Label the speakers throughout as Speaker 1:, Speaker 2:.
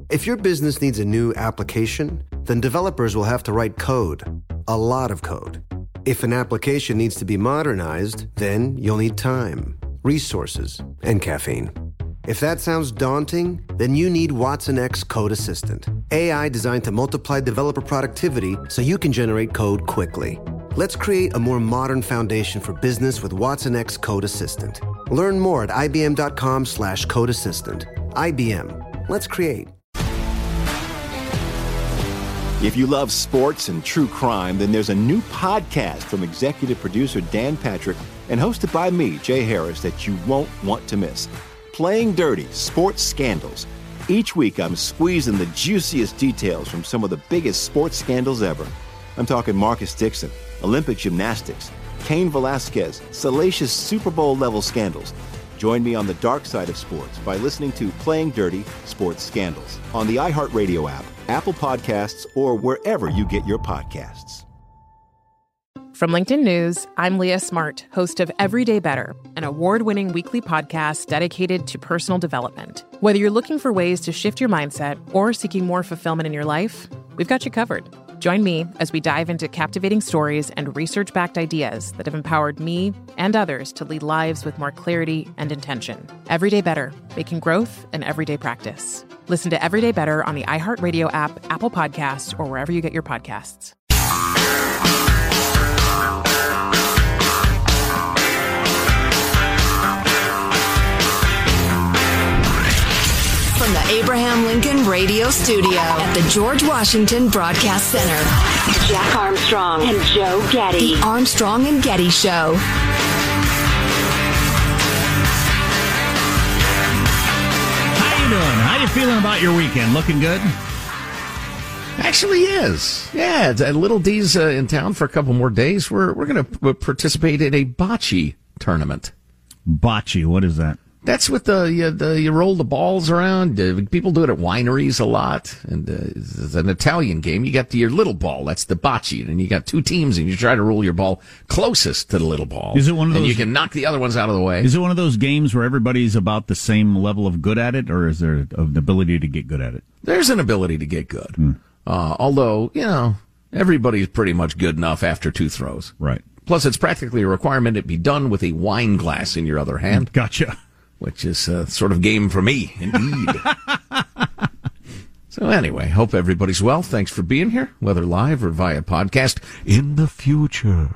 Speaker 1: If your business needs a new application, then developers will have to write code, a lot of code. If an application needs to be modernized, then you'll need time, resources, and caffeine. If that sounds daunting, then you need Watson X Code Assistant, AI designed to multiply developer productivity so you can generate code quickly. Let's create a more modern foundation for business with Watson X Code Assistant. Learn more at ibm.com/code assistant. IBM. Let's create.
Speaker 2: If you love sports and true crime, then there's a new podcast from executive producer Dan Patrick and hosted by me, Jay Harris, that you won't want to miss. Playing Dirty: Sports Scandals. Each week, I'm squeezing the juiciest details from some of the biggest sports scandals ever. I'm talking Marcus Dixon, Olympic gymnastics, Cain Velasquez, salacious Super Bowl-level scandals. Join me on the dark side of sports by listening to Playing Dirty: Sports Scandals on the iHeartRadio app, Apple Podcasts, or wherever you get your podcasts.
Speaker 3: From LinkedIn News, I'm Leah Smart, host of Everyday Better, an award-winning weekly podcast dedicated to personal development. Whether you're looking for ways to shift your mindset or seeking more fulfillment in your life, we've got you covered. Join me as we dive into captivating stories and research-backed ideas that have empowered me and others to lead lives with more clarity and intention. Everyday Better, making growth an everyday practice. Listen to Everyday Better on the iHeartRadio app, Apple Podcasts, or wherever you get your podcasts.
Speaker 4: From the Abraham Lincoln Radio Studio at the George Washington Broadcast Center, Jack Armstrong and Joe Getty. The Armstrong and Getty Show.
Speaker 5: How you doing? How you feeling about your weekend? Looking good?
Speaker 6: Actually is. Yeah, Little D's in town for a couple more days. We're going to participate in a bocce tournament.
Speaker 5: Bocce, what is that?
Speaker 6: That's with you roll the balls around. People do it at wineries a lot. And it's an Italian game. You got your little ball. That's the bocce. And you got two teams, and you try to roll your ball closest to the little ball.
Speaker 5: Is it one of those?
Speaker 6: And you can knock the other ones out of the way.
Speaker 5: Is it one of those games where everybody's about the same level of good at it, or is there an ability to get good at it?
Speaker 6: There's an ability to get good. Although, everybody's pretty much good enough after two throws.
Speaker 5: Right.
Speaker 6: Plus, it's practically a requirement it be done with a wine glass in your other hand.
Speaker 5: Gotcha.
Speaker 6: Which is sort of game for me, indeed. So anyway, hope everybody's well. Thanks for being here, whether live or via podcast in the future.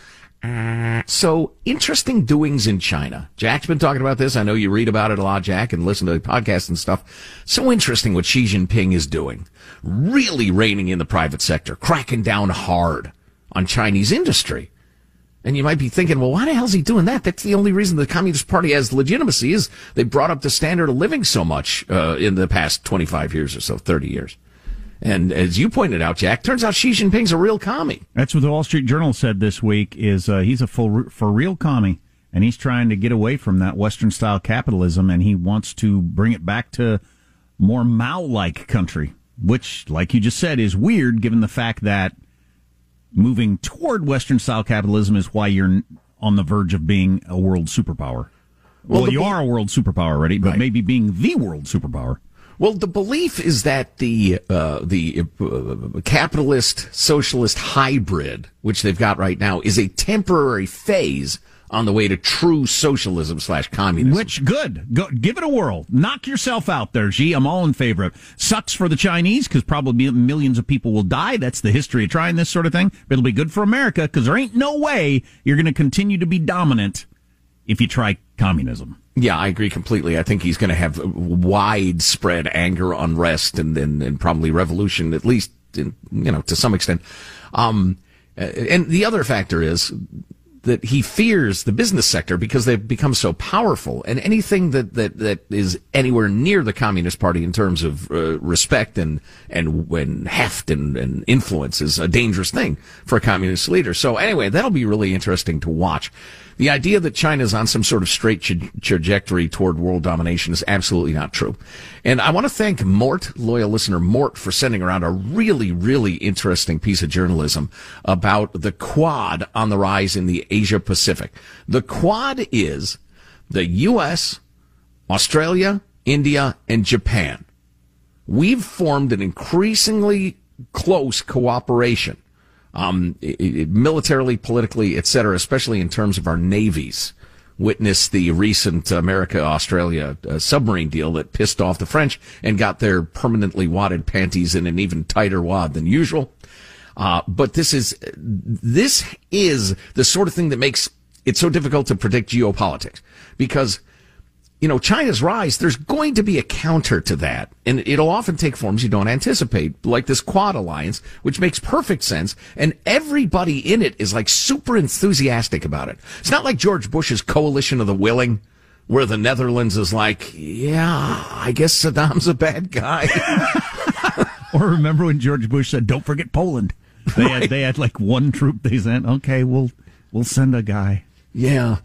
Speaker 6: So, interesting doings in China. Jack's been talking about this. I know you read about it a lot, Jack, and listen to the podcasts and stuff. So interesting what Xi Jinping is doing. Really reining in the private sector, cracking down hard on Chinese industry. And you might be thinking, well, why the hell is he doing that? That's the only reason the Communist Party has legitimacy is they brought up the standard of living so much in the past 25 years or so, 30 years. And as you pointed out, Jack, turns out Xi Jinping's a real commie.
Speaker 5: That's what the Wall Street Journal said this week, is he's a for real commie, and he's trying to get away from that Western-style capitalism, and he wants to bring it back to more Mao-like country, which, like you just said, is weird given the fact that moving toward Western-style capitalism is why you're on the verge of being a world superpower. Well, you are a world superpower already, but maybe being the world superpower.
Speaker 6: Well, the belief is that the capitalist socialist hybrid, which they've got right now, is a temporary phase on the way to true socialism / communism.
Speaker 5: Which, good. Go, give it a whirl. Knock yourself out there, Xi. I'm all in favor of it. Sucks for the Chinese, because probably millions of people will die. That's the history of trying this sort of thing. But it'll be good for America, because there ain't no way you're going to continue to be dominant if you try communism.
Speaker 6: Yeah, I agree completely. I think he's going to have widespread anger, unrest, and probably revolution, at least, to some extent. And the other factor is that he fears the business sector because they've become so powerful, and anything that is anywhere near the Communist Party in terms of respect and heft and influence is a dangerous thing for a communist leader. So anyway, that'll be really interesting to watch. The idea that China's on some sort of straight trajectory toward world domination is absolutely not true. And I want to thank Mort, loyal listener Mort, for sending around a really, really interesting piece of journalism about the Quad on the rise in the Asia Pacific. The Quad is the U.S., Australia, India, and Japan. we've formed an increasingly close cooperation, militarily, politically, etc., especially in terms of our navies. Witness the recent America-Australia submarine deal that pissed off the French and got their permanently wadded panties in an even tighter wad than usual. But this is the sort of thing that makes it so difficult to predict geopolitics, because, you know, China's rise, there's going to be a counter to that, and it'll often take forms you don't anticipate, like this Quad alliance, which makes perfect sense, and everybody in it is like super enthusiastic about it. It's not like George Bush's coalition of the willing, where the Netherlands is like, yeah, I guess Saddam's a bad guy.
Speaker 5: Or remember when George Bush said, don't forget Poland. They had like one troop they sent. Okay, we'll send a guy.
Speaker 6: Yeah,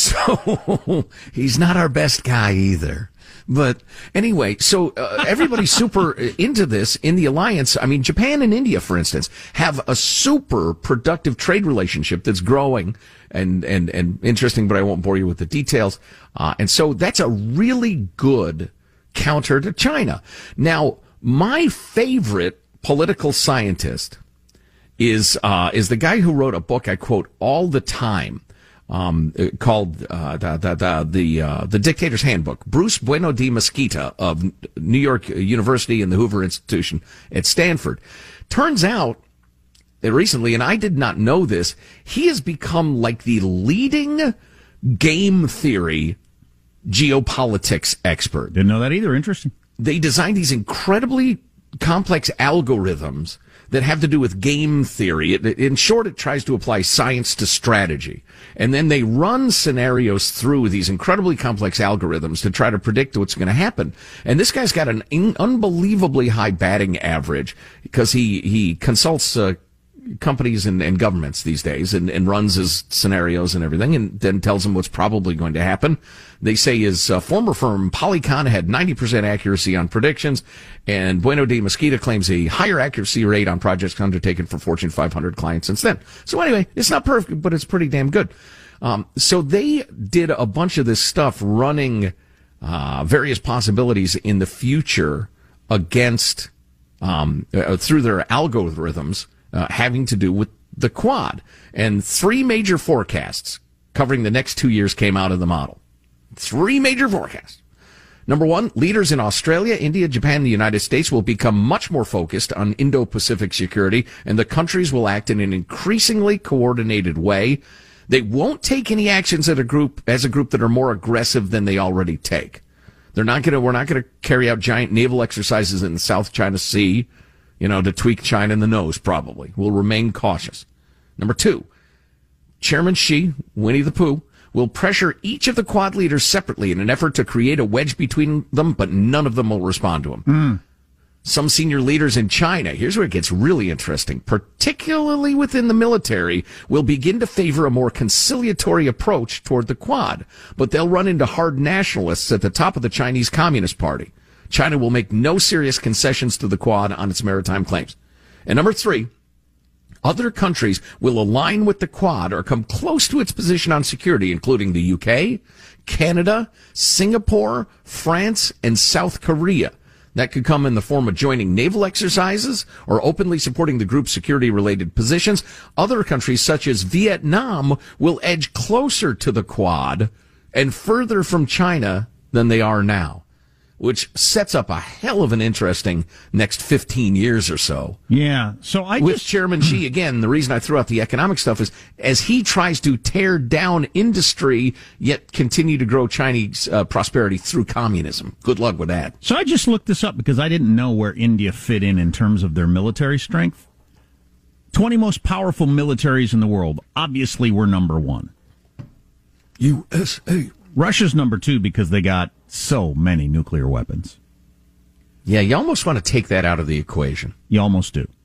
Speaker 6: so he's not our best guy either. But anyway, so everybody's super into this in the alliance. I mean, Japan and India, for instance, have a super productive trade relationship that's growing and interesting, but I won't bore you with the details. And so that's a really good counter to China. Now, my favorite political scientist is the guy who wrote a book I quote all the time, called the Dictator's Handbook, Bruce Bueno de Mesquita of New York University and the Hoover Institution at Stanford. Turns out that recently, and I did not know this, he has become like the leading game theory geopolitics expert.
Speaker 5: Didn't know that either. Interesting.
Speaker 6: They designed these incredibly complex algorithms that have to do with game theory. In short, it tries to apply science to strategy. And then they run scenarios through these incredibly complex algorithms to try to predict what's going to happen. And this guy's got an unbelievably high batting average because he consults companies and governments these days and runs his scenarios and everything and then tells them what's probably going to happen. They say his former firm, Polycon, had 90% accuracy on predictions, and Bueno de Mesquita claims a higher accuracy rate on projects undertaken for Fortune 500 clients since then. So anyway, it's not perfect, but it's pretty damn good. So they did a bunch of this stuff running various possibilities in the future against through their algorithms having to do with the Quad. And 3 major forecasts covering the next 2 years came out of the model. 3 major forecasts. Number 1, leaders in Australia, India, Japan, and the United States will become much more focused on Indo-Pacific security, and the countries will act in an increasingly coordinated way. They won't take any actions as a group that are more aggressive than they already take. We're not going to carry out giant naval exercises in the South China Sea, to tweak China in the nose, probably. We'll remain cautious. Number 2, Chairman Xi, Winnie the Pooh, will pressure each of the Quad leaders separately in an effort to create a wedge between them, but none of them will respond to him. Some senior leaders in China, here's where it gets really interesting, particularly within the military, will begin to favor a more conciliatory approach toward the Quad, but they'll run into hard nationalists at the top of the Chinese Communist Party. China will make no serious concessions to the Quad on its maritime claims. And number 3, other countries will align with the Quad or come close to its position on security, including the UK, Canada, Singapore, France, and South Korea. That could come in the form of joining naval exercises or openly supporting the group's security-related positions. Other countries, such as Vietnam, will edge closer to the Quad and further from China than they are now, which sets up a hell of an interesting next 15 years or so.
Speaker 5: Yeah. So
Speaker 6: with Chairman Xi, again, the reason I threw out the economic stuff is as he tries to tear down industry, yet continue to grow Chinese prosperity through communism. Good luck with that.
Speaker 5: So I just looked this up because I didn't know where India fit in terms of their military strength. 20 most powerful militaries in the world. Obviously, we're number 1.
Speaker 6: USA.
Speaker 5: Russia's number 2 because they got so many nuclear weapons.
Speaker 6: Yeah, you almost want to take that out of the equation.
Speaker 5: You almost do.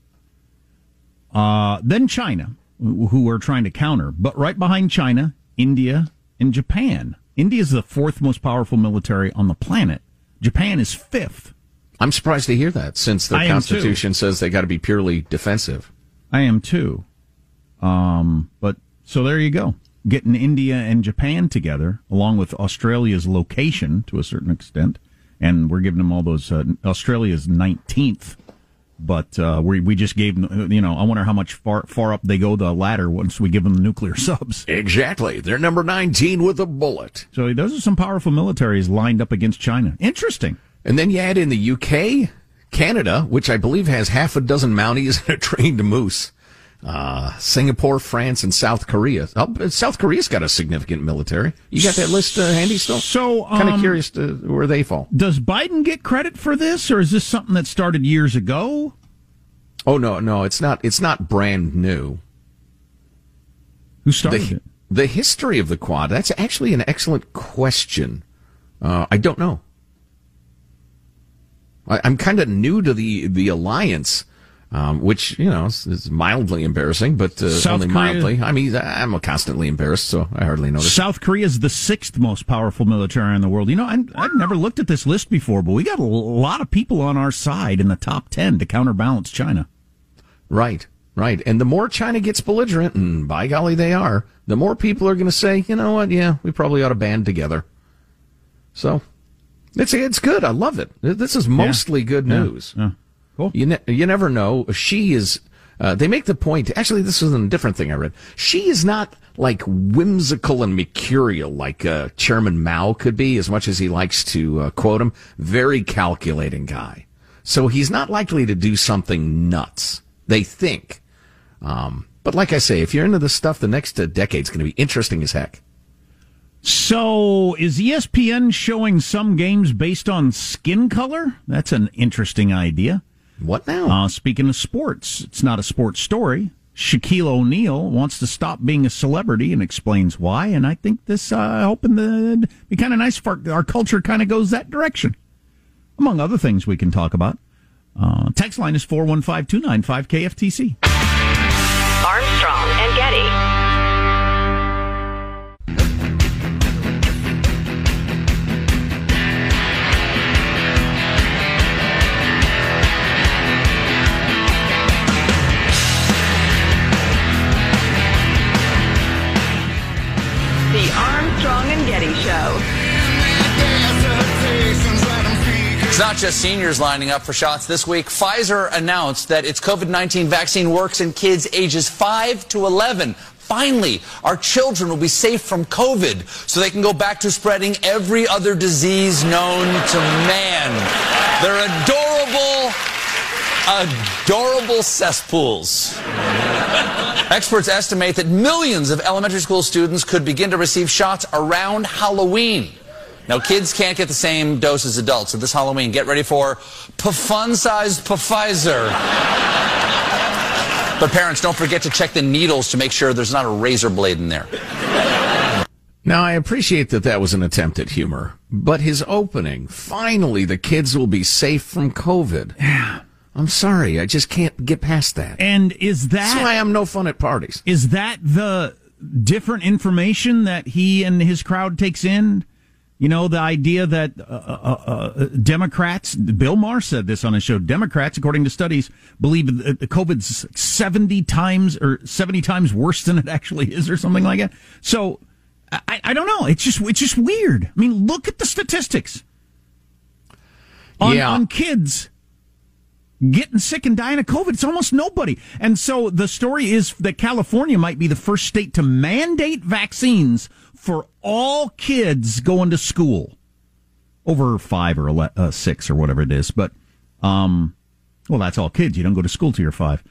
Speaker 5: Then China, who we're trying to counter. But right behind China, India and Japan. India is the 4th most powerful military on the planet. Japan is 5th.
Speaker 6: I'm surprised to hear that, since their constitution says they got to be purely defensive.
Speaker 5: I am too. But so there you go. Getting India and Japan together, along with Australia's location to a certain extent, and we're giving them all those. Australia's 19th, but we just gave them. I wonder how much far up they go the ladder once we give them the nuclear subs.
Speaker 6: Exactly, they're number 19 with a bullet.
Speaker 5: So those are some powerful militaries lined up against China. Interesting.
Speaker 6: And then you add in the UK, Canada, which I believe has half a dozen Mounties and a trained moose. Singapore, France, and South Korea. South Korea's got a significant military. You got that list handy still?
Speaker 5: So,
Speaker 6: kind of curious to where they fall.
Speaker 5: Does Biden get credit for this, or is this something that started years ago?
Speaker 6: Oh no, it's not. It's not brand new.
Speaker 5: Who started it?
Speaker 6: The history of the Quad. That's actually an excellent question. I don't know. I'm kind of new to the alliance. Which, is mildly embarrassing, but only mildly. I mean, I'm constantly embarrassed, so I hardly notice.
Speaker 5: South Korea is the 6th most powerful military in the world. I've never looked at this list before, but we got a lot of people on our side in the top 10 to counterbalance China.
Speaker 6: Right. And the more China gets belligerent, and by golly they are, the more people are going to say, you know what, yeah, we probably ought to band together. So, it's good. I love it. This is mostly good news.
Speaker 5: Yeah. Cool.
Speaker 6: You never know. She is. They make the point. Actually, this is a different thing I read. She is not like whimsical and mercurial like Chairman Mao could be, as much as he likes to quote him. Very calculating guy. So he's not likely to do something nuts. They think. But like I say, if you're into this stuff, the next decade's going to be interesting as heck.
Speaker 5: So, is ESPN showing some games based on skin color? That's an interesting idea.
Speaker 6: What now?
Speaker 5: Speaking of sports, it's not a sports story. Shaquille O'Neal wants to stop being a celebrity and explains why. And I think this, hoping to be kind of nice if our culture kind of goes that direction. Among other things we can talk about. Text line is 415-295-KFTC.
Speaker 4: Armstrong and Getty. The Armstrong and Getty Show.
Speaker 7: It's not just seniors lining up for shots this week. Pfizer announced that its COVID-19 vaccine works in kids ages 5 to 11. Finally, our children will be safe from COVID so they can go back to spreading every other disease known to man. They're adorable cesspools. Experts estimate that millions of elementary school students could begin to receive shots around Halloween. Now, kids can't get the same dose as adults, so this Halloween, get ready for fun-sized Pfizer. But parents, don't forget to check the needles to make sure there's not a razor blade in there.
Speaker 6: Now, I appreciate that was an attempt at humor, but his opening, finally the kids will be safe from COVID.
Speaker 5: Yeah.
Speaker 6: I'm sorry, I just can't get past that.
Speaker 5: And that's
Speaker 6: why I'm no fun at parties.
Speaker 5: Is that the different information that he and his crowd takes in? The idea that Democrats, Bill Maher said this on his show, Democrats, according to studies, believe that COVID's 70 times worse than it actually is or something like that. So, I don't know. It's just weird. I mean, look at the statistics on kids getting sick and dying of COVID. It's almost nobody. And so the story is that California might be the first state to mandate vaccines for all kids going to school over 5 or 6 or whatever it is. But, that's all kids. You don't go to school till you're 5.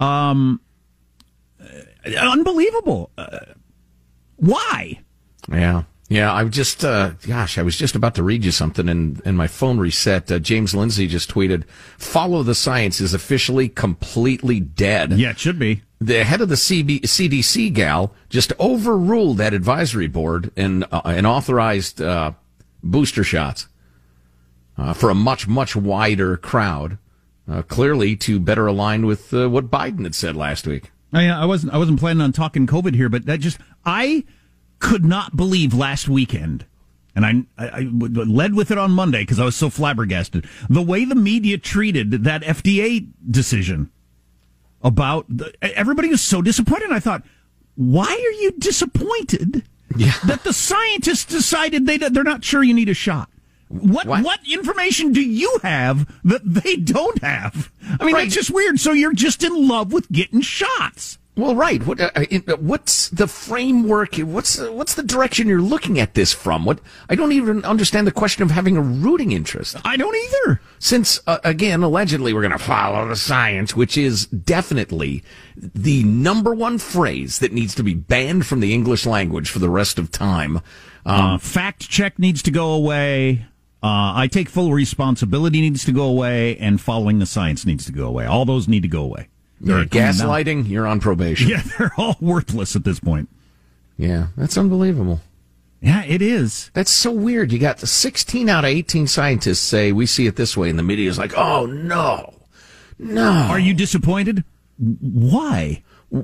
Speaker 5: Unbelievable. Why?
Speaker 6: Yeah, I just, I was just about to read you something and my phone reset. James Lindsay just tweeted, "Follow the science is officially completely dead."
Speaker 5: Yeah, it should be.
Speaker 6: The head of the CDC gal just overruled that advisory board and authorized booster shots for a much, much wider crowd, clearly to better align with what Biden had said last week.
Speaker 5: I wasn't planning on talking COVID here, but I could not believe last weekend, and I led with it on Monday because I was so flabbergasted, the way the media treated that FDA decision about everybody was so disappointed. I thought, why are you disappointed that the scientists decided they're not sure you need a shot? What information do you have that they don't have? I mean, That's just weird. So you're just in love with getting shots.
Speaker 6: Well, right. What's the framework? What's the direction you're looking at this from? I don't even understand the question of having a rooting interest.
Speaker 5: I don't either.
Speaker 6: Since, again, allegedly we're going to follow the science, which is definitely the number one phrase that needs to be banned from the English language for the rest of time.
Speaker 5: Fact check needs to go away. I take full responsibility needs to go away, and following the science needs to go away. All those need to go away.
Speaker 6: Gaslighting, you're on probation.
Speaker 5: Yeah, they're all worthless at this point.
Speaker 6: Yeah, that's unbelievable.
Speaker 5: Yeah, it is.
Speaker 6: That's so weird. You got 16 out of 18 scientists say we see it this way, and the media is like, oh, no.
Speaker 5: Are you disappointed? Why?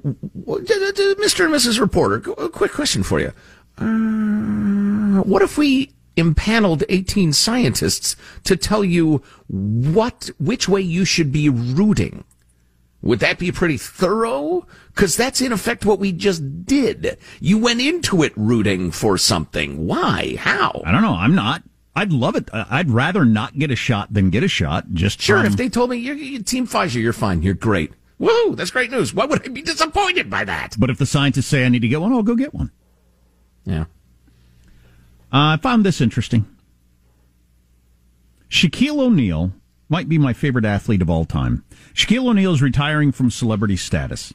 Speaker 6: Mr. and Mrs. Reporter, a quick question for you. What if we impaneled 18 scientists to tell you which way you should be rooting? Would that be pretty thorough? Because that's in effect what we just did. You went into it rooting for something. Why? How?
Speaker 5: I don't know. I'm not. I'd love it. I'd rather not get a shot than get a shot. Just
Speaker 6: sure. If they told me you're Team Pfizer, you're fine. You're great. Woo! That's great news. Why would I be disappointed by that?
Speaker 5: But if the scientists say I need to get one, I'll go get one.
Speaker 6: Yeah.
Speaker 5: I found this interesting. Shaquille O'Neal might be my favorite athlete of all time. Shaquille O'Neal is retiring from celebrity status.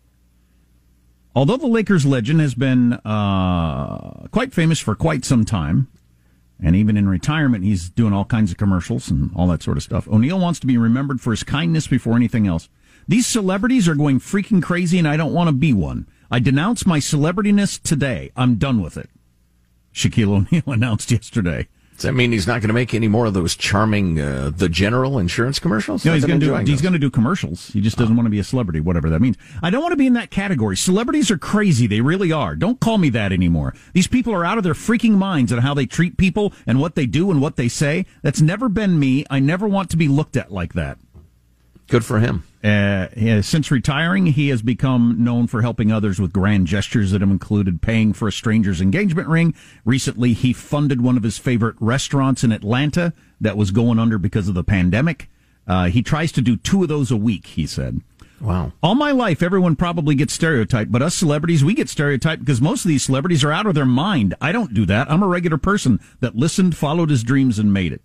Speaker 5: Although the Lakers legend has been quite famous for quite some time, and even in retirement he's doing all kinds of commercials and all that sort of stuff, O'Neal wants to be remembered for his kindness before anything else. These celebrities are going freaking crazy, and I don't want to be one. I denounce my celebrityness today. I'm done with it. Shaquille O'Neal announced yesterday.
Speaker 6: Does that mean he's not going to make any more of those charming The General insurance commercials?
Speaker 5: No, he's going to do commercials. He just doesn't want to be a celebrity, whatever that means. I don't want to be in that category. Celebrities are crazy. They really are. Don't call me that anymore. These people are out of their freaking minds on how they treat people and what they do and what they say. That's never been me. I never want to be looked at like that.
Speaker 6: Good for him.
Speaker 5: Since retiring, he has become known for helping others with grand gestures that have included paying for a stranger's engagement ring. Recently, he funded one of his favorite restaurants in Atlanta that was going under because of the pandemic. He tries to do 2 of those a week, he said.
Speaker 6: Wow.
Speaker 5: All my life, everyone probably gets stereotyped, but us celebrities, we get stereotyped because most of these celebrities are out of their mind. I don't do that. I'm a regular person that listened, followed his dreams, and made it.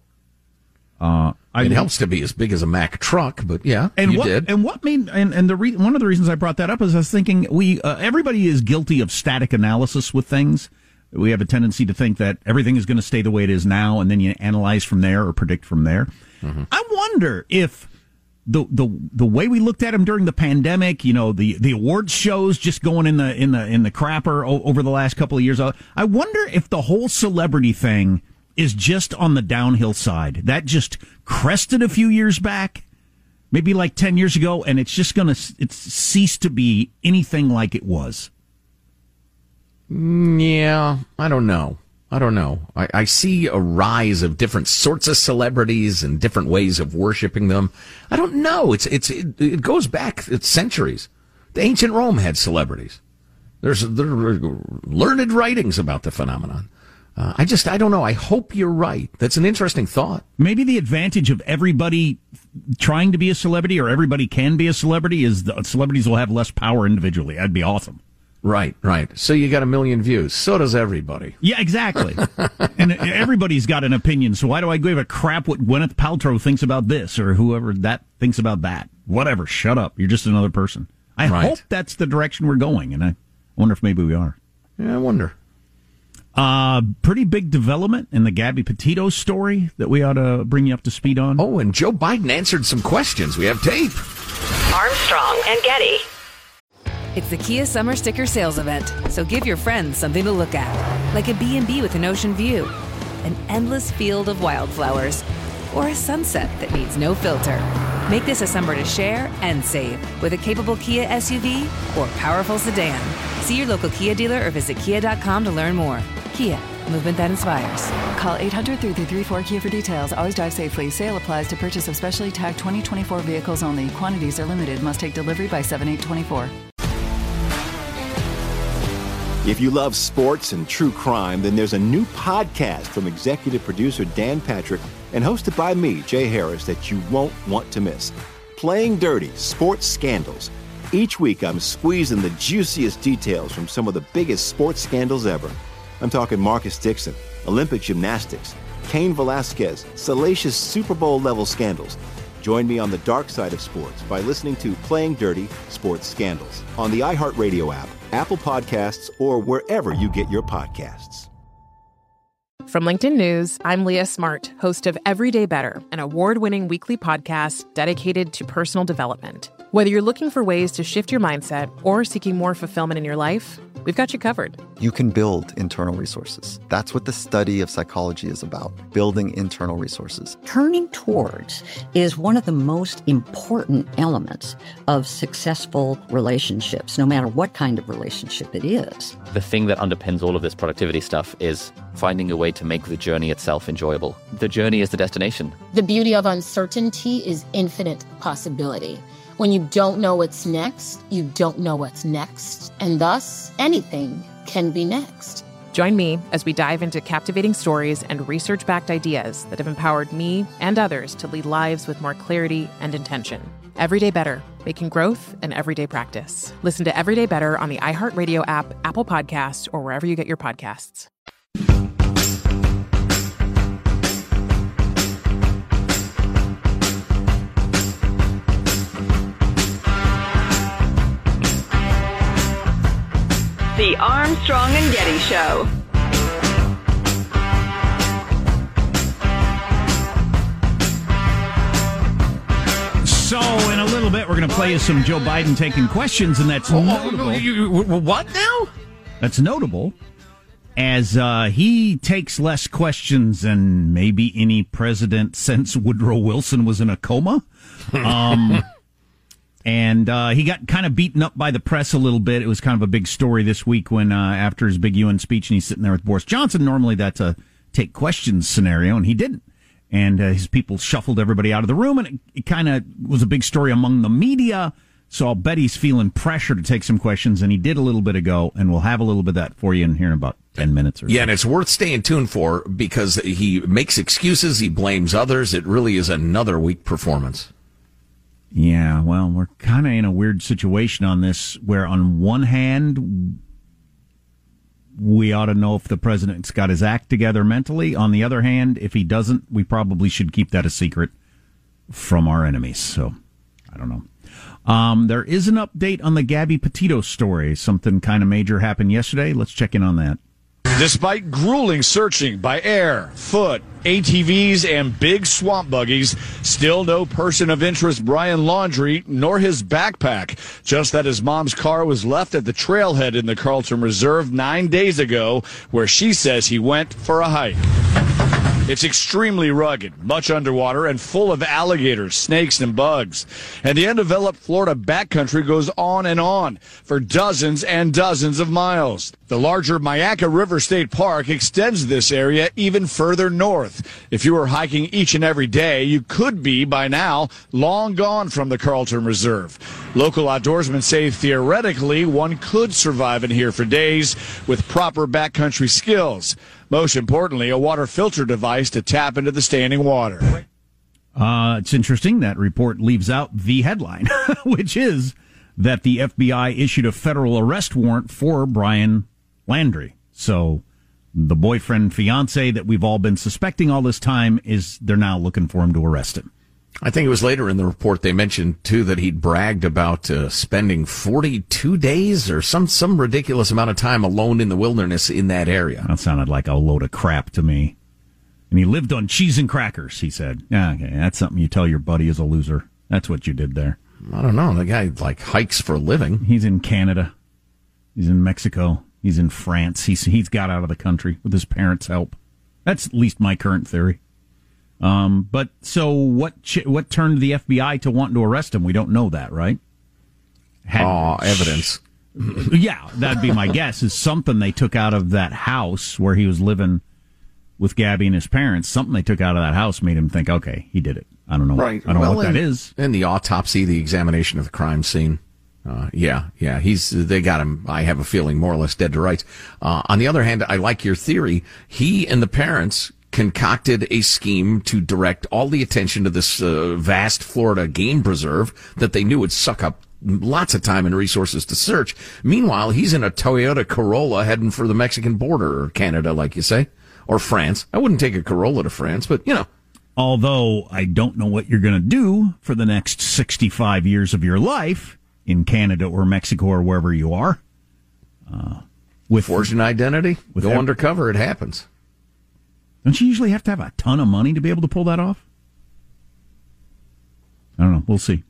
Speaker 6: It helps to be as big as a Mack truck, but yeah, you did.
Speaker 5: And what made one of the reasons I brought that up is I was thinking everybody is guilty of static analysis with things. We have a tendency to think that everything is going to stay the way it is now, and then you analyze from there or predict from there. Mm-hmm. I wonder if the way we looked at him during the pandemic, the awards shows just going in the crapper over the last couple of years. I wonder if the whole celebrity thing is just on the downhill side. That just crested a few years back, maybe like 10 years ago, and it's ceased to be anything like it was.
Speaker 6: Yeah, I don't know. I see a rise of different sorts of celebrities and different ways of worshiping them. I don't know. It goes back centuries. The ancient Rome had celebrities. There are learned writings about the phenomenon. I don't know. I hope you're right. That's an interesting thought.
Speaker 5: Maybe the advantage of everybody trying to be a celebrity or everybody can be a celebrity is the celebrities will have less power individually. That'd be awesome.
Speaker 6: Right. So you got 1 million views. So does everybody.
Speaker 5: Yeah, exactly. And everybody's got an opinion. So why do I give a crap what Gwyneth Paltrow thinks about this or whoever that thinks about that? Whatever. Shut up. You're just another person. I hope that's the direction we're going. And I wonder if maybe we are.
Speaker 6: Yeah, I wonder.
Speaker 5: Pretty big development in the Gabby Petito story that we ought to bring you up to speed on.
Speaker 6: Oh, and Joe Biden answered some questions. We have tape.
Speaker 4: Armstrong and Getty.
Speaker 8: It's the Kia Summer Sticker Sales Event, so give your friends something to look at, like a B&B with an ocean view, an endless field of wildflowers, or a sunset that needs no filter. Make this a summer to share and save with a capable Kia SUV or powerful sedan. See your local Kia dealer or visit kia.com to learn more. Kia, movement that inspires.
Speaker 9: Call 800-3334-KIA for details. Always drive safely. Sale applies to purchase of specially tagged 2024 vehicles only. Quantities are limited. Must take delivery by 7/8/24.
Speaker 2: If you love sports and true crime, then there's a new podcast from executive producer Dan Patrick and hosted by me, Jay Harris, that you won't want to miss. Playing Dirty: Sports Scandals. Each week, I'm squeezing the juiciest details from some of the biggest sports scandals ever. I'm talking Marcus Dixon, Olympic gymnastics, Cain Velasquez, salacious Super Bowl-level scandals. Join me on the dark side of sports by listening to Playing Dirty: Sports Scandals on the iHeartRadio app, Apple Podcasts, or wherever you get your podcasts.
Speaker 3: From LinkedIn News, I'm Leah Smart, host of Everyday Better, an award-winning weekly podcast dedicated to personal development. Whether you're looking for ways to shift your mindset or seeking more fulfillment in your life, we've got you covered.
Speaker 10: You can build internal resources. That's what the study of psychology is about, building internal resources.
Speaker 11: Turning towards is one of the most important elements of successful relationships, no matter what kind of relationship it is.
Speaker 12: The thing that underpins all of this productivity stuff is finding a way to make the journey itself enjoyable. The journey is the destination.
Speaker 13: The beauty of uncertainty is infinite possibility. When you don't know what's next, you don't know what's next. And thus, anything can be next.
Speaker 3: Join me as we dive into captivating stories and research-backed ideas that have empowered me and others to lead lives with more clarity and intention. Everyday Better, making growth an everyday practice. Listen to Everyday Better on the iHeartRadio app, Apple Podcasts, or wherever you get your podcasts.
Speaker 4: The Armstrong and Getty Show.
Speaker 5: So, in a little bit, we're going to play you some Joe Biden taking questions, and that's notable.
Speaker 6: What now?
Speaker 5: That's notable, as he takes less questions than maybe any president since Woodrow Wilson was in a coma. And he got kind of beaten up by the press a little bit. It was kind of a big story this week when, after his big UN speech, and he's sitting there with Boris Johnson. Normally that's a take questions scenario, and he didn't. And his people shuffled everybody out of the room, and it kind of was a big story among the media. So I'll bet he's feeling pressure to take some questions, and he did a little bit ago, and we'll have a little bit of that for you in here in about 10 minutes or so.
Speaker 6: Yeah, and it's worth staying tuned for because he makes excuses, he blames others. It really is another weak performance.
Speaker 5: Yeah, well, we're kind of in a weird situation on this, where on one hand, we ought to know if the president's got his act together mentally. On the other hand, if he doesn't, we probably should keep that a secret from our enemies. So, I don't know. There is an update on the Gabby Petito story. Something kind of major happened yesterday. Let's check in on that.
Speaker 14: Despite grueling searching by air, foot, ATVs, and big swamp buggies, still no person of interest Brian Laundrie nor his backpack. Just that his mom's car was left at the trailhead in the Carlton Reserve 9 days ago, where she says he went for a hike. It's extremely rugged, much underwater, and full of alligators, snakes, and bugs. And the undeveloped Florida backcountry goes on for dozens and dozens of miles. The larger Myakka River State Park extends this area even further north. If you were hiking each and every day, you could be, by now, long gone from the Carlton Reserve. Local outdoorsmen say theoretically one could survive in here for days with proper backcountry skills. Most importantly, a water filter device to tap into the standing water.
Speaker 5: It's interesting that report leaves out the headline, which is that the FBI issued a federal arrest warrant for Brian Laundrie. So the boyfriend, fiance that we've all been suspecting all this time, they're now looking for him to arrest him.
Speaker 6: I think it was later in the report they mentioned, too, that he'd bragged about spending 42 days or some ridiculous amount of time alone in the wilderness in that area.
Speaker 5: That sounded like a load of crap to me. And he lived on cheese and crackers, he said. Yeah, okay, that's something you tell your buddy is a loser. That's what you did there.
Speaker 6: I don't know. The guy, hikes for a living.
Speaker 5: He's in Canada. He's in Mexico. He's in France. He's got out of the country with his parents' help. That's at least my current theory. But so what turned the FBI to wanting to arrest him? We don't know that, right?
Speaker 6: Evidence.
Speaker 5: Yeah, that'd be my guess, is something they took out of that house where he was living with Gabby and his parents. Something they took out of that house made him think, okay, he did it. I don't know.
Speaker 6: Right.
Speaker 5: I don't know what that is.
Speaker 6: And the autopsy, the examination of the crime scene. They got him, I have a feeling, more or less dead to rights. On the other hand, I like your theory. He and the parents concocted a scheme to direct all the attention to this vast Florida game preserve that they knew would suck up lots of time and resources to search. Meanwhile, he's in a Toyota Corolla heading for the Mexican border, or Canada, like you say, or France. I wouldn't take a Corolla to France, but, you know.
Speaker 5: Although I don't know what you're going to do for the next 65 years of your life in Canada or Mexico or wherever you are.
Speaker 6: With forging identity, go undercover, it happens.
Speaker 5: Don't you usually have to have a ton of money to be able to pull that off? I don't know. We'll see.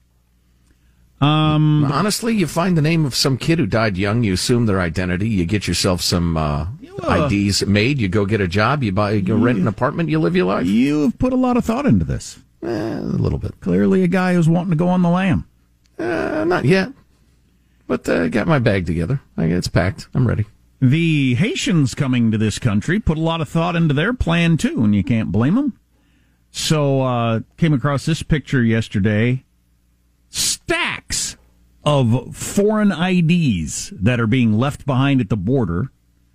Speaker 6: Honestly, you find the name of some kid who died young, you assume their identity, you get yourself some IDs made, you go get a job, you rent an apartment, you live your life.
Speaker 5: You've put a lot of thought into this.
Speaker 6: A little bit.
Speaker 5: Clearly a guy who's wanting to go on the lam.
Speaker 6: Not yet. But I got my bag together. It's packed. I'm ready.
Speaker 5: The Haitians coming to this country put a lot of thought into their plan, too, and you can't blame them. So, came across this picture yesterday. Stacks of foreign IDs that are being left behind at the border.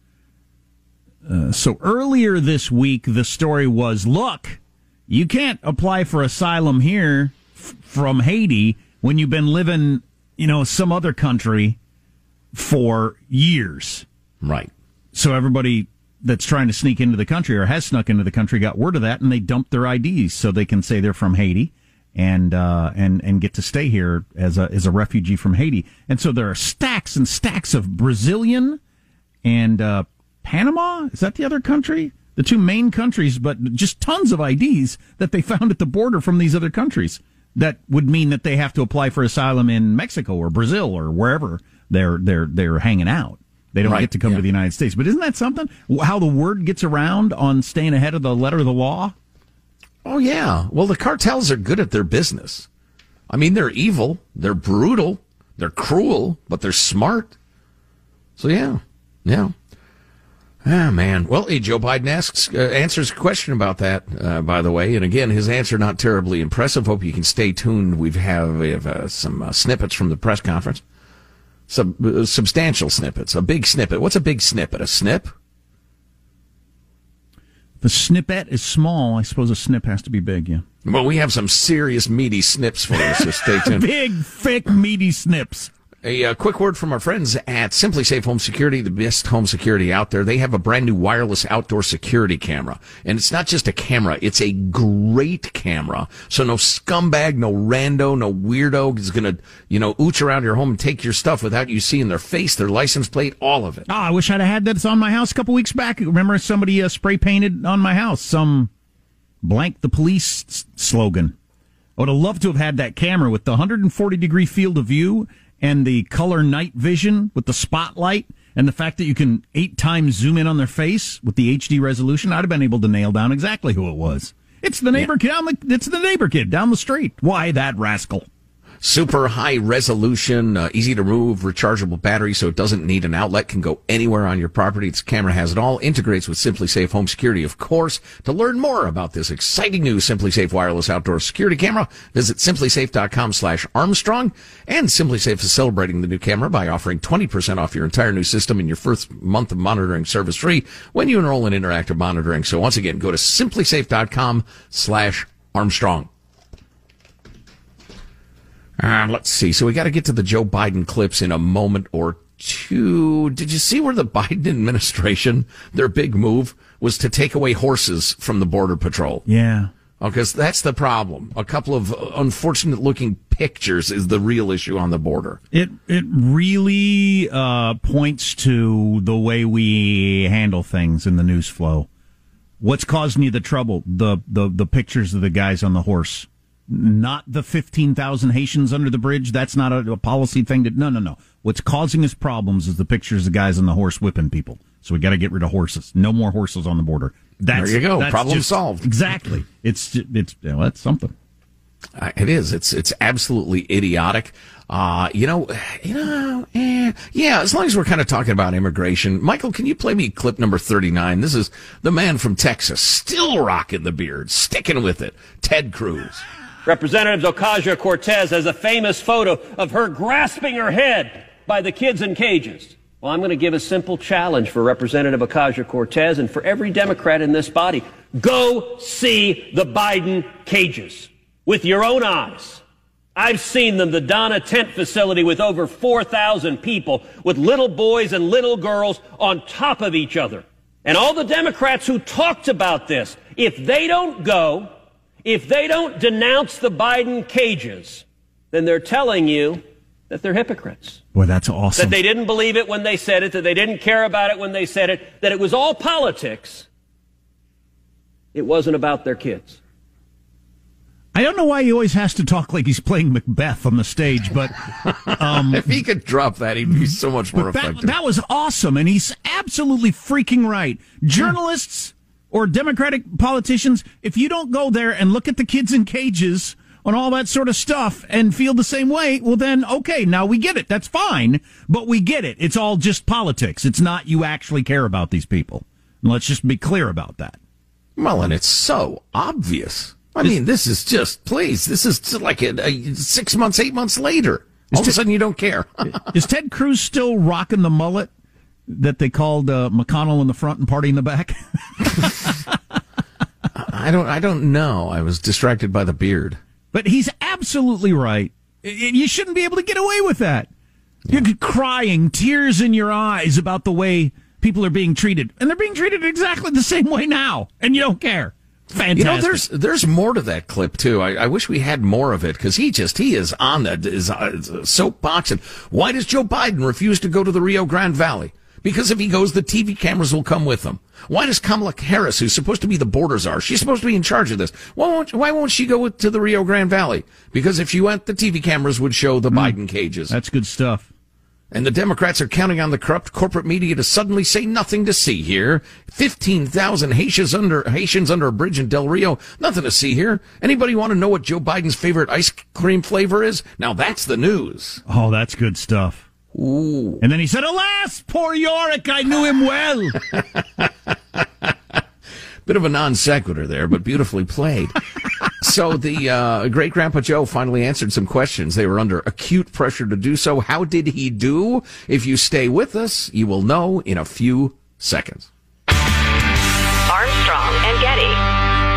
Speaker 5: So earlier this week, the story was, look, you can't apply for asylum here from Haiti when you've been living, some other country for years.
Speaker 6: Right.
Speaker 5: So everybody that's trying to sneak into the country or has snuck into the country got word of that, and they dumped their IDs so they can say they're from Haiti and get to stay here as a refugee from Haiti. And so there are stacks and stacks of Brazilian and Panama. Is that the other country? The two main countries, but just tons of IDs that they found at the border from these other countries. That would mean that they have to apply for asylum in Mexico or Brazil or wherever they're hanging out. They don't get to come to the United States. But isn't that something? How the word gets around on staying ahead of the letter of the law?
Speaker 6: Oh, yeah. Well, the cartels are good at their business. I mean, they're evil, they're brutal, they're cruel, but they're smart. So, yeah. Ah, man. Well, hey, Joe Biden answers a question about that, by the way. And again, his answer not terribly impressive. Hope you can stay tuned. We have some snippets from the press conference. Some substantial snippets. A big snippet. What's a big snippet? A snip?
Speaker 5: The snippet is small. I suppose a snip has to be big, yeah.
Speaker 6: Well, we have some serious meaty snips for you, so stay tuned.
Speaker 5: Big, thick, meaty snips.
Speaker 6: A quick word from our friends at Simply Safe Home Security, the best home security out there. They have a brand new wireless outdoor security camera. And it's not just a camera, it's a great camera. So no scumbag, no rando, no weirdo is going to, ooch around your home and take your stuff without you seeing their face, their license plate, all of it.
Speaker 5: I wish I'd have had that on my house a couple weeks back. Remember somebody spray painted on my house some blank the police slogan. I would have loved to have had that camera with the 140-degree field of view and the color night vision with the spotlight and the fact that you can 8 times zoom in on their face with the HD resolution. I'd have been able to nail down exactly who it was. It's the neighbor kid. It's the neighbor kid down the street. Why that rascal?
Speaker 6: Super high resolution, easy to remove, rechargeable battery, so it doesn't need an outlet, can go anywhere on your property. Its camera has it all, integrates with Simply Safe Home Security, of course. To learn more about this exciting new Simply Safe wireless outdoor security camera, visit simplysafe.com/Armstrong. And Simply Safe is celebrating the new camera by offering 20% off your entire new system and your first month of monitoring service free when you enroll in interactive monitoring. So once again, go to simplysafe.com/Armstrong. Let's see. So we got to get to the Joe Biden clips in a moment or two. Did you see where the Biden administration, their big move was to take away horses from the Border Patrol?
Speaker 5: Yeah.
Speaker 6: Because that's the problem. A couple of unfortunate looking pictures is the real issue on the border.
Speaker 5: It really points to the way we handle things in the news flow. What's causing you the trouble? The pictures of the guys on the horse. Not the 15,000 Haitians under the bridge. That's not a policy thing. No. What's causing us problems is the pictures of guys on the horse whipping people. So we got to get rid of horses. No more horses on the border.
Speaker 6: There you go. Problem solved.
Speaker 5: Exactly. It's that's something.
Speaker 6: It is. It's absolutely idiotic. Yeah. As long as we're kind of talking about immigration, Michael, can you play me clip number 39? This is the man from Texas, still rocking the beard, sticking with it. Ted Cruz.
Speaker 15: Representative Ocasio-Cortez has a famous photo of her grasping her head by the kids in cages. Well, I'm going to give a simple challenge for Representative Ocasio-Cortez and for every Democrat in this body. Go see the Biden cages with your own eyes. I've seen them, the Donna tent facility with over 4,000 people, with little boys and little girls on top of each other. And all the Democrats who talked about this, if they don't go, if they don't denounce the Biden cages, then they're telling you that they're hypocrites.
Speaker 5: Boy, that's awesome.
Speaker 15: That they didn't believe it when they said it, that they didn't care about it when they said it, that it was all politics. It wasn't about their kids.
Speaker 5: I don't know why he always has to talk like he's playing Macbeth on the stage, but
Speaker 6: if he could drop that, he'd be so much more effective.
Speaker 5: That was awesome, and he's absolutely freaking right. Journalists or Democratic politicians, if you don't go there and look at the kids in cages on all that sort of stuff and feel the same way, well then, okay, now we get it. That's fine, but we get it. It's all just politics. It's not you actually care about these people. And let's just be clear about that.
Speaker 6: Well, and it's so obvious. I mean, this is just, please, this is like a 6 months, 8 months later. All of a sudden you don't care.
Speaker 5: Is Ted Cruz still rocking the mullet that they called McConnell in the front and Party in the back?
Speaker 6: I don't know. I was distracted by the beard.
Speaker 5: But he's absolutely right. You shouldn't be able to get away with that. Yeah. You're crying, tears in your eyes about the way people are being treated. And they're being treated exactly the same way now. And you don't care. Fantastic.
Speaker 6: You know, there's more to that clip, too. I wish we had more of it, because he is on the soapbox. And why does Joe Biden refuse to go to the Rio Grande Valley? Because if he goes, the TV cameras will come with him. Why does Kamala Harris, who's supposed to be the border czar, she's supposed to be in charge of this, why won't she go to the Rio Grande Valley? Because if she went, the TV cameras would show the Biden cages.
Speaker 5: That's good stuff.
Speaker 6: And the Democrats are counting on the corrupt corporate media to suddenly say nothing to see here. 15,000 Haitians under a bridge in Del Rio. Nothing to see here. Anybody want to know what Joe Biden's favorite ice cream flavor is? Now that's the news.
Speaker 5: Oh, that's good stuff.
Speaker 6: Ooh.
Speaker 5: And then he said, "Alas, poor Yorick, I knew him well."
Speaker 6: Bit of a non sequitur there, but beautifully played. So the great-grandpa Joe finally answered some questions. They were under acute pressure to do so. How did he do? If you stay with us, you will know in a few seconds.
Speaker 4: Armstrong and Getty.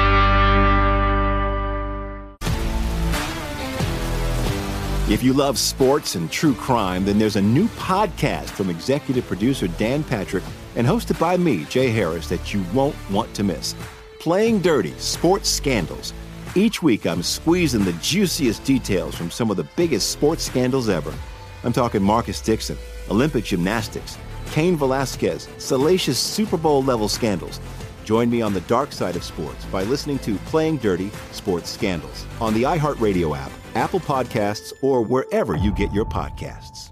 Speaker 2: If you love sports and true crime, then there's a new podcast from executive producer Dan Patrick and hosted by me, Jay Harris, that you won't want to miss. Playing Dirty: Sports Scandals. Each week, I'm squeezing the juiciest details from some of the biggest sports scandals ever. I'm talking Marcus Dixon, Olympic gymnastics, Cain Velasquez, salacious Super Bowl-level scandals. Join me on the dark side of sports by listening to Playing Dirty: Sports Scandals on the iHeartRadio app, Apple Podcasts, or wherever you get your podcasts.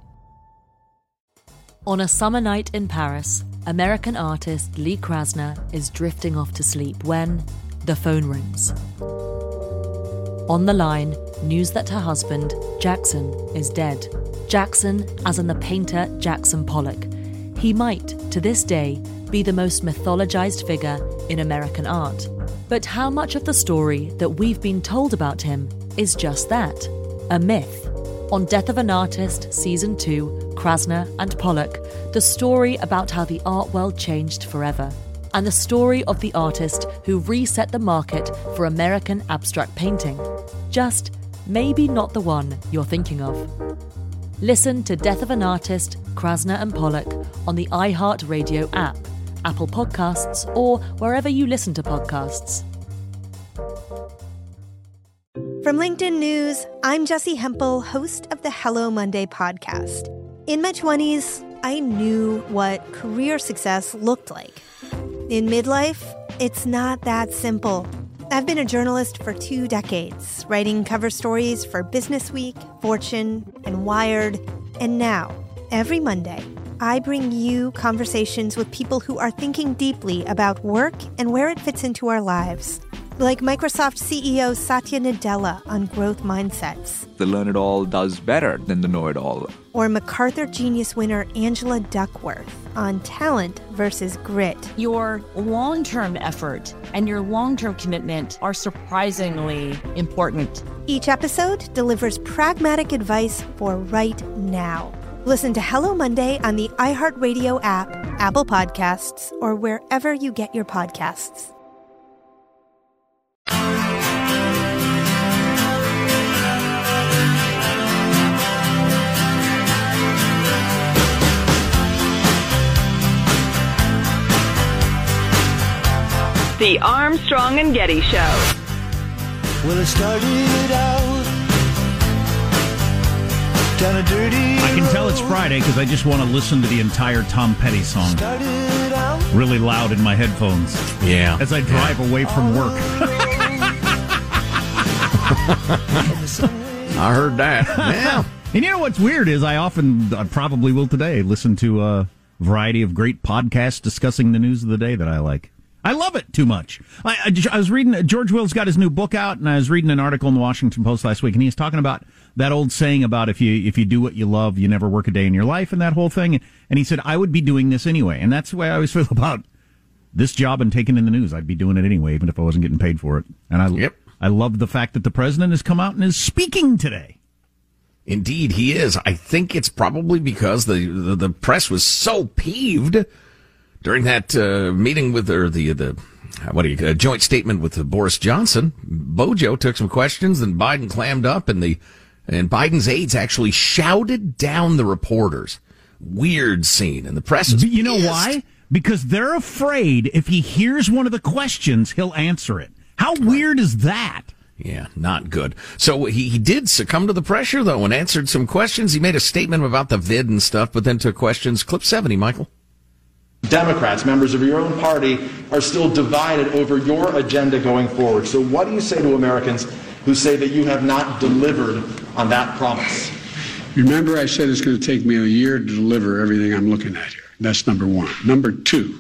Speaker 16: On a summer night in Paris, American artist Lee Krasner is drifting off to sleep when the phone rings. On the line, news that her husband, Jackson, is dead. Jackson, as in the painter Jackson Pollock. He might, to this day, be the most mythologized figure in American art. But how much of the story that we've been told about him is just that, a myth? On Death of an Artist, Season 2, Krasner and Pollock, the story about how the art world changed forever, and the story of the artist who reset the market for American abstract painting. Just maybe not the one you're thinking of. Listen to Death of an Artist, Krasner and Pollock on the iHeartRadio app, Apple Podcasts, or wherever you listen to podcasts.
Speaker 17: From LinkedIn News, I'm Jessie Hempel, host of the Hello Monday podcast. In my 20s, I knew what career success looked like. In midlife, it's not that simple. I've been a journalist for 2 decades, writing cover stories for Business Week, Fortune, and Wired. And now, every Monday, I bring you conversations with people who are thinking deeply about work and where it fits into our lives. like Microsoft CEO Satya Nadella on growth mindsets.
Speaker 18: The learn-it-all does better than the know-it-all.
Speaker 17: Or MacArthur Genius winner Angela Duckworth on talent versus grit.
Speaker 19: Your long-term effort and your long-term commitment are surprisingly important.
Speaker 17: Each episode delivers pragmatic advice for right now. Listen to Hello Monday on the iHeartRadio app, Apple Podcasts, or wherever you get your podcasts.
Speaker 20: The Armstrong and Getty Show.
Speaker 21: Well, it started out down a dirty
Speaker 5: I can tell it's Friday because I just want to listen to the entire Tom Petty song really loud in my headphones.
Speaker 6: Yeah.
Speaker 5: As I drive away from work.
Speaker 6: I heard that. Yeah.
Speaker 5: And you know what's weird is I probably will today, listen to a variety of great podcasts discussing the news of the day that I like. I love it too much. I was reading, George Will's got his new book out, and I was reading an article in the Washington Post last week, and he's talking about that old saying about if you do what you love, you never work a day in your life, and that whole thing. And he said, I would be doing this anyway. And that's the way I always feel about this job and taking in the news. I'd be doing it anyway, even if I wasn't getting paid for it. And I love the fact that the president has come out and is speaking today.
Speaker 6: Indeed, he is. I think it's probably because the press was so peeved during that meeting with the joint statement with Boris Johnson. Bojo took some questions, and Biden clammed up, and Biden's aides actually shouted down the reporters. Weird scene, and the press is
Speaker 5: You know why? Because they're afraid if he hears one of the questions, he'll answer it. How weird is that?
Speaker 6: Yeah, not good. So he did succumb to the pressure, though, and answered some questions. He made a statement about the vid and stuff, but then took questions. Clip 70, Michael.
Speaker 22: Democrats, members of your own party, are still divided over your agenda going forward. So what do you say to Americans who say that you have not delivered on that promise?
Speaker 23: Remember, I said it's going to take me a year to deliver everything I'm looking at here. That's number one. Number two,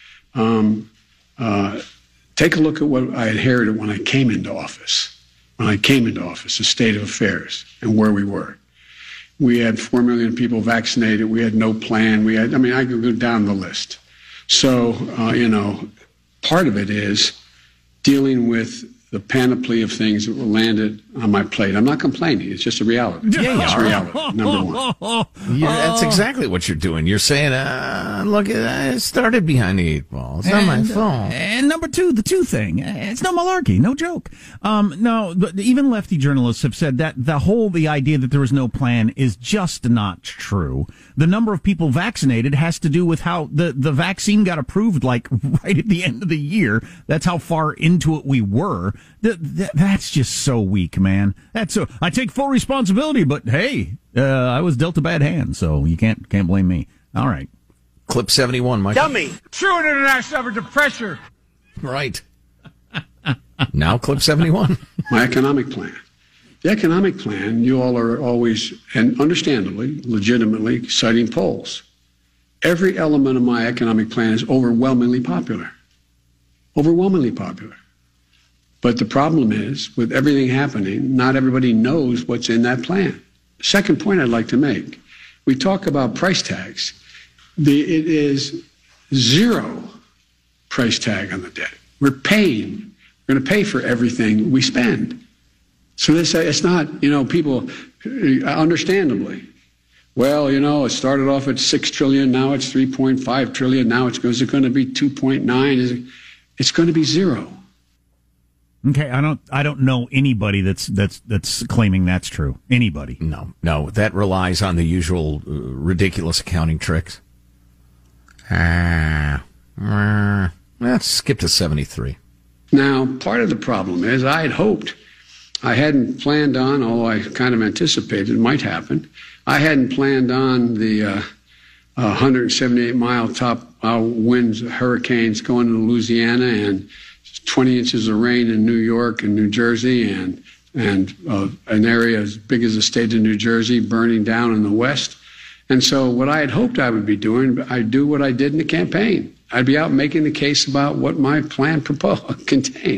Speaker 23: take a look at what I inherited when I came into office. The state of affairs and where we were. We had 4 million people vaccinated. We had no plan. I could go down the list. So, part of it is dealing with the panoply of things that were landed on my plate. I'm not complaining. It's just a reality. It's a reality, number one.
Speaker 6: That's exactly what you're doing. You're saying, look, it started behind the 8 ball. It's not my fault.
Speaker 5: And number two, the two thing. It's no malarkey, no joke. No, but even lefty journalists have said that the idea that there was no plan is just not true. The number of people vaccinated has to do with how the vaccine got approved, like right at the end of the year. That's how far into it we were. That's just so weak, man. I take full responsibility, but hey, I was dealt a bad hand, so you can't blame me. All right.
Speaker 6: Clip 71, Mike.
Speaker 21: Dummy. True international effort to pressure.
Speaker 6: Right. Now clip 71.
Speaker 23: My economic plan. The economic plan, you all are always, and understandably, legitimately, citing polls. Every element of my economic plan is overwhelmingly popular. Overwhelmingly popular. But the problem is, with everything happening, not everybody knows what's in that plan. Second point I'd like to make. We talk about price tags. It is zero price tag on the debt. We're going to pay for everything we spend. So it's not, people, understandably, well, it started off at $6 trillion, now it's $3.5 trillion, now is it going to be 2.9? It's going to be zero.
Speaker 5: Okay, I don't know anybody that's claiming that's true. Anybody?
Speaker 6: No, that relies on the usual ridiculous accounting tricks. Let's skip to 73.
Speaker 23: Now, part of the problem is I had hoped, I hadn't planned on, although I kind of anticipated it might happen, I hadn't planned on the 178-mile top winds, hurricanes going to Louisiana and 20 inches of rain in New York and New Jersey and an area as big as the state of New Jersey burning down in the west. And so what I had hoped I would be doing, I'd do what I did in the campaign. I'd be out making the case about what my plan contained.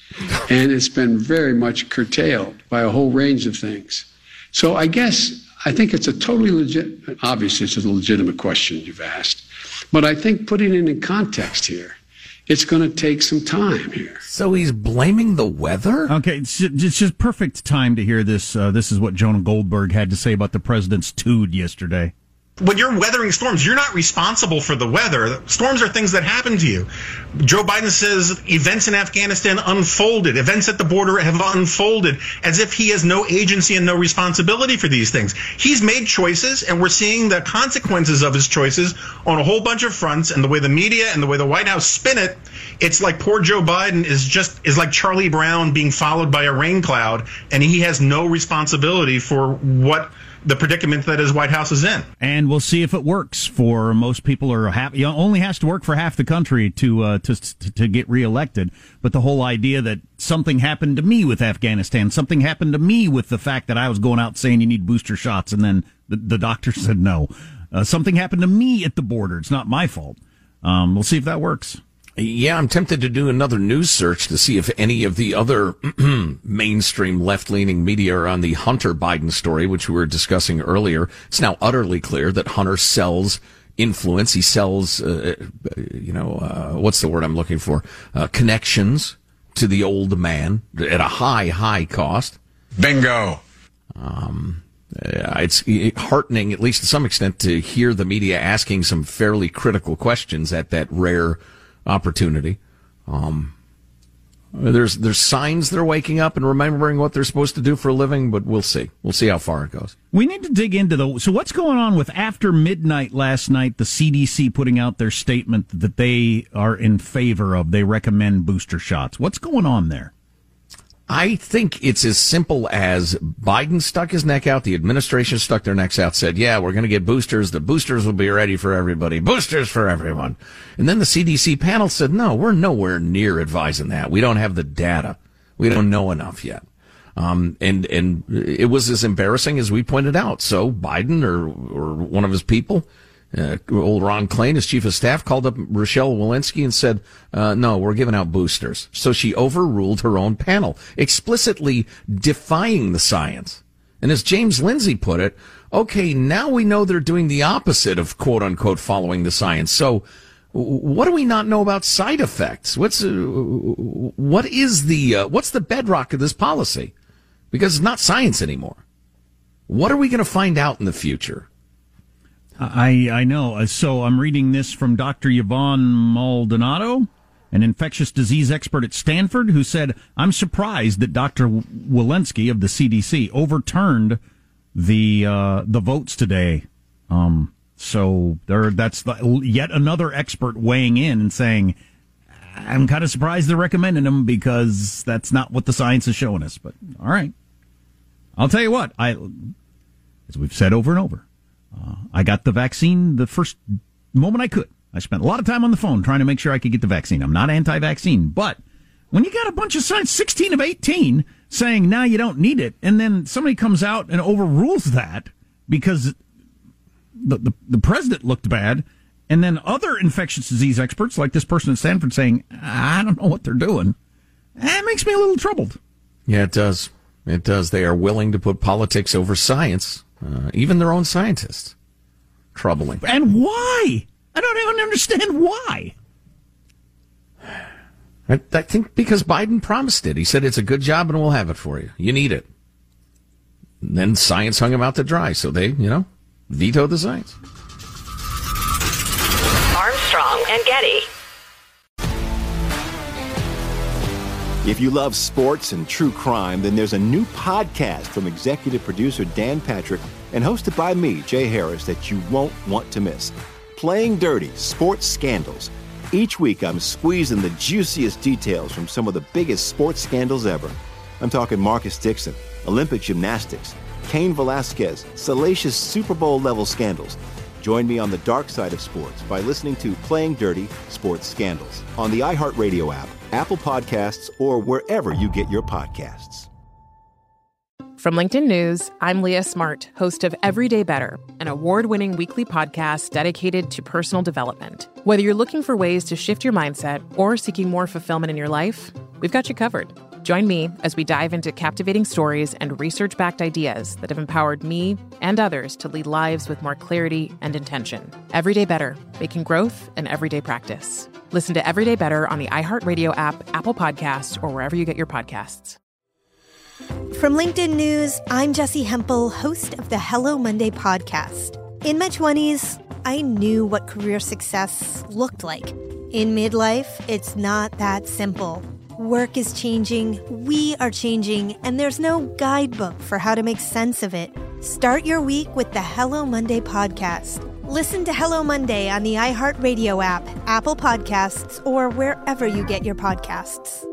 Speaker 23: And it's been very much curtailed by a whole range of things. So I think it's a totally obviously it's a legitimate question you've asked, but I think putting it in context here, it's going to take some time here.
Speaker 6: So he's blaming the weather?
Speaker 5: Okay, it's just perfect time to hear this. This is what Jonah Goldberg had to say about the president's tood yesterday.
Speaker 1: When you're weathering storms, you're not responsible for the weather. Storms are things that happen to you. Joe Biden says events in Afghanistan unfolded. Events at the border have unfolded as if he has no agency and no responsibility for these things. He's made choices, and we're seeing the consequences of his choices on a whole bunch of fronts. And the way the media and the way the White House spin it, it's like poor Joe Biden is like Charlie Brown being followed by a rain cloud, and he has no responsibility for what the predicament that his White House is in.
Speaker 5: And we'll see if it works for most people. Or only has to work for half the country to get reelected. But the whole idea that something happened to me with Afghanistan, something happened to me with the fact that I was going out saying you need booster shots, and then the doctor said no. Something happened to me at the border. It's not my fault. We'll see if that works.
Speaker 6: Yeah, I'm tempted to do another news search to see if any of the other mainstream left-leaning media are on the Hunter Biden story, which we were discussing earlier. It's now utterly clear that Hunter sells influence. He sells, what's the word I'm looking for? Connections to the old man at a high cost.
Speaker 1: Bingo.
Speaker 6: It's heartening, at least to some extent, to hear the media asking some fairly critical questions at that rare opportunity. There's signs they're waking up and remembering what they're supposed to do for a living, but we'll see. We'll see how far it goes.
Speaker 5: We need to dig into so what's going on with after midnight last night, the CDC putting out their statement that they are in favor of, they recommend booster shots. What's going on there?
Speaker 6: I think it's as simple as Biden stuck his neck out, the administration stuck their necks out, said, yeah, we're going to get boosters. The boosters will be ready for everybody. Boosters for everyone. And then the CDC panel said, no, we're nowhere near advising that. We don't have the data. We don't know enough yet. And it was as embarrassing as we pointed out. So Biden or one of his people, old Ron Klain, his chief of staff, called up Rochelle Walensky and said, no, we're giving out boosters. So she overruled her own panel, explicitly defying the science. And as James Lindsay put it, okay, now we know they're doing the opposite of quote unquote following the science. So what do we not know about side effects? What's the bedrock of this policy? Because it's not science anymore. What are we going to find out in the future?
Speaker 5: I know. So I'm reading this from Dr. Yvonne Maldonado, an infectious disease expert at Stanford, who said, I'm surprised that Dr. Walensky of the CDC overturned the votes today. So that's yet another expert weighing in and saying, I'm kind of surprised they're recommending them because that's not what the science is showing us. But all right. I'll tell you what, as we've said over and over, I got the vaccine the first moment I could. I spent a lot of time on the phone trying to make sure I could get the vaccine. I'm not anti-vaccine, but when you got a bunch of science, 16 of 18, saying, now you don't need it, and then somebody comes out and overrules that because the president looked bad, and then other infectious disease experts, like this person at Stanford, saying, I don't know what they're doing, that makes me a little troubled.
Speaker 6: Yeah, it does. It does. They are willing to put politics over science. Even their own scientists. Troubling.
Speaker 5: And why? I don't even understand why.
Speaker 6: I think because Biden promised it. He said it's a good job and we'll have it for you. You need it. And then science hung him out to dry, so they, vetoed the science.
Speaker 20: Armstrong and Getty.
Speaker 2: If you love sports and true crime, then there's a new podcast from executive producer Dan Patrick and hosted by me, Jay Harris, that you won't want to miss. Playing Dirty: Sports Scandals. Each week, I'm squeezing the juiciest details from some of the biggest sports scandals ever. I'm talking Marcus Dixon, Olympic gymnastics, Cain Velasquez, salacious Super Bowl-level scandals. Join me on the dark side of sports by listening to Playing Dirty: Sports Scandals on the iHeartRadio app, Apple Podcasts, or wherever you get your podcasts.
Speaker 3: From LinkedIn News, I'm Leah Smart, host of Everyday Better, an award-winning weekly podcast dedicated to personal development. Whether you're looking for ways to shift your mindset or seeking more fulfillment in your life, we've got you covered. Join me as we dive into captivating stories and research-backed ideas that have empowered me and others to lead lives with more clarity and intention. Everyday Better, making growth an everyday practice. Listen to Everyday Better on the iHeartRadio app, Apple Podcasts, or wherever you get your podcasts.
Speaker 17: From LinkedIn News, I'm Jessie Hempel, host of the Hello Monday podcast. In my 20s, I knew what career success looked like. In midlife, it's not that simple. Work is changing, we are changing, and there's no guidebook for how to make sense of it. Start your week with the Hello Monday podcast. Listen to Hello Monday on the iHeartRadio app, Apple Podcasts, or wherever you get your podcasts.